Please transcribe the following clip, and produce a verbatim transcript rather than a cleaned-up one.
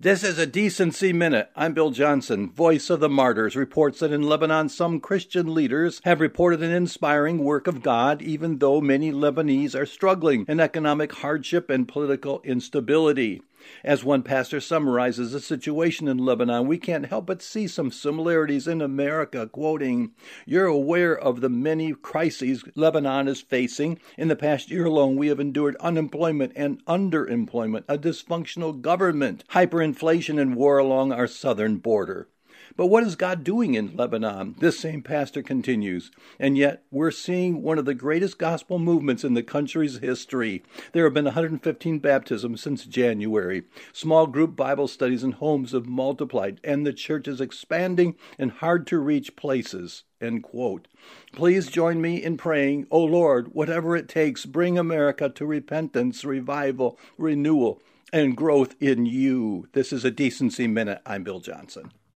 This is a Decency Minute. I'm Bill Johnson. Voice of the Martyrs reports that in Lebanon some Christian leaders have reported an inspiring work of God, even though many Lebanese are struggling in economic hardship and political instability. As one pastor summarizes the situation in Lebanon, we can't help but see some similarities in America, quoting, "You're aware of the many crises Lebanon is facing. In the past year alone, we have endured unemployment and underemployment, a dysfunctional government, hyperinflation, and war along our southern border." But what is God doing in Lebanon? This same pastor continues, and yet we're seeing one of the greatest gospel movements in the country's history. There have been one hundred fifteen baptisms since January. Small group Bible studies in homes have multiplied, and the church is expanding in hard-to-reach places. End quote. Please join me in praying, "O Lord, whatever it takes, bring America to repentance, revival, renewal, and growth in you." This is a Decency Minute. I'm Bill Johnson.